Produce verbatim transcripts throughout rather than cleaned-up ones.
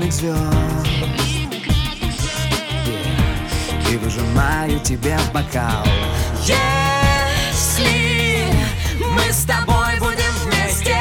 звезд и выжимаю тебе в бокал. Если мы с тобой будем вместе,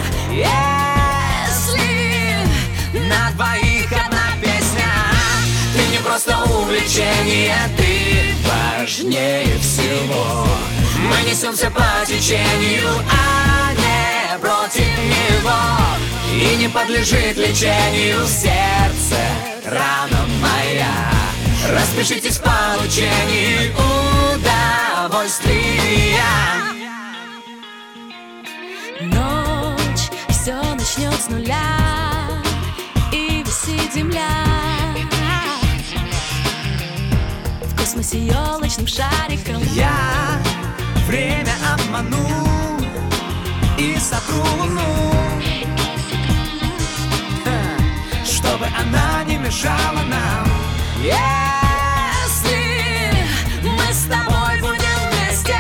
если на двоих одна песня, ты не просто увлечение, ты важнее всего. Мы несемся по течению, а не против него, и не подлежит лечению сердце, рана моя. Распишитесь в получении удовольствия. Ночь, все начнет с нуля, и висит земля в космосе елочным шариком. Я время обману и сотру луну, чтобы она не мешала нам. Если мы с тобой будем вместе,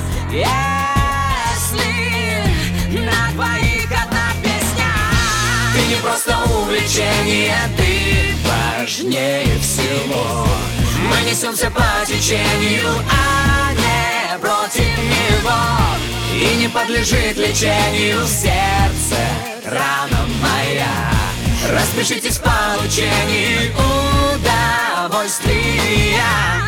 если на двоих одна песня, ты не просто увлечение, ты важнее всего. Мы несемся по течению, а не против него, и не подлежит лечению сердце, рана моя. Распишитесь в получении удовольствия.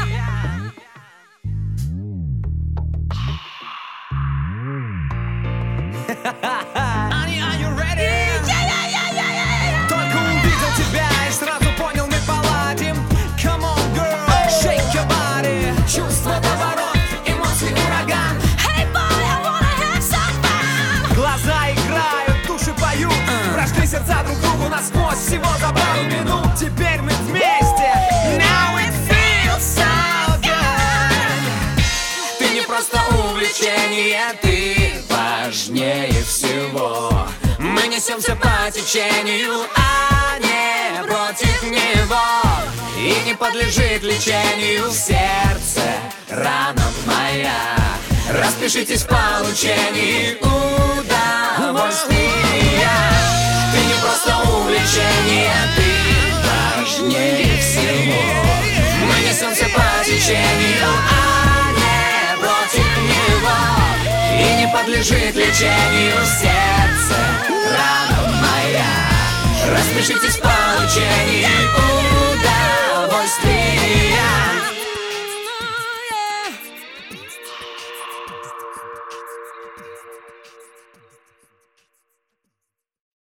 Honey, are you ready? Только увидел тебя и сразу понял, мы поладим. Come on, girl, shake your body. Чувство, поворот, эмоции, ураган. Hey boy, I wanna have some fun. Глаза играют, души поют, прошли сердца друг другу насквозь всего за пару минут. Теперь мы вместе. Now it feels so good. Ты не просто увлечение, ты важнее всего. Мы несемся по течению, а не против него, и не подлежит лечению сердце, рана моя. Распишитесь в получении удовольствия. Ты не просто увлечение, ты важнее всего. Мы несемся по течению, а не против него, и не подлежит лечению сердце, рана моя. Распишитесь в получении удовольствия.